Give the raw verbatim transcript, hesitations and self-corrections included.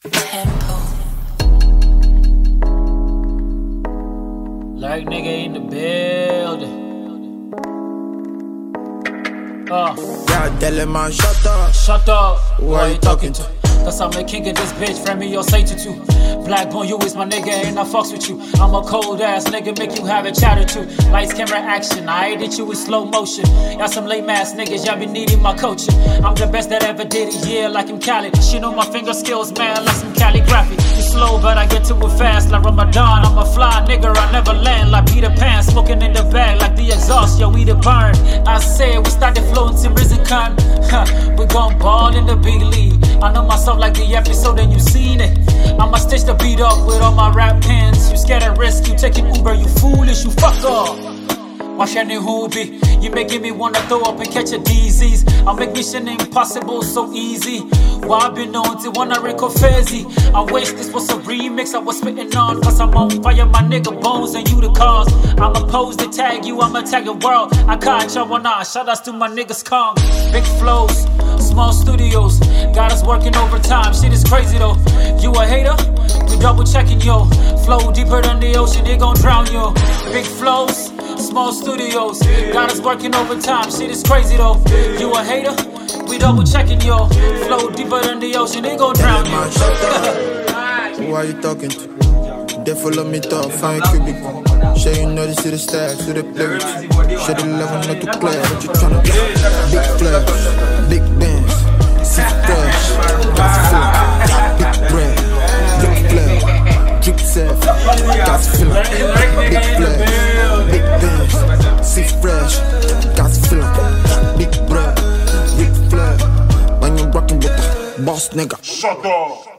Tempo. Like nigga in the building. Uh. God damn man, shut up. Shut up. Who are you talking to? Cause I'm the king of this bitch, friend me or say to two. Black on you is my nigga and I fucks with you. I'm a cold ass nigga, make you have a chatter too. Lights, camera, action, I hit you in slow motion. Y'all some lame ass niggas, y'all be needing my coaching. I'm the best that ever did it, yeah, like I'm Cali. She know my finger skills, man, like some calligraphy. You slow, but I get to it fast, like Ramadan. I'm a fly nigga, I never land, like Peter Pan. Smoking in the bag, like the exhaust, yo, we the burn. I said, we started floating to risen con. Huh, we gon' ball in the big league. I know myself like the episode and you seen it. I'ma stitch the beat up with all my rap pins. You scared at risk, you taking Uber, you foolish, you fuck up. Watch any hoobie, you making me wanna throw up and catch a disease. I'll make mission impossible so easy. Why I been known to wanna Rico Fezzi. I wish this was a remix I was spitting on. Cause I'm on fire, my nigga Bones and you the cause. I'ma pose to tag you, I'ma tag the world. I caught y'all one eye, shout outs to my niggas Kong. Big flows, small studios, got us working overtime, shit is crazy though. You a hater? We double checking yo. Flow deeper than the ocean, they gon' drown yo. Big flows, small studios, got us working overtime, shit is crazy though. You a hater? We double checking yo. Flow deeper than the ocean, they gon' drown you. Who are you talking to? They follow me talk, fine cubic. Sure you know this is the stacks, who they play with you. Sure the level not too clear, what you tryna do? Big flash, big bands, six flash, gas full, big bread, big flare, drip safe, gas full, big flash, big bands, six fresh, gas full, big bread, big flare. When you rockin' with the boss nigga. Shut up.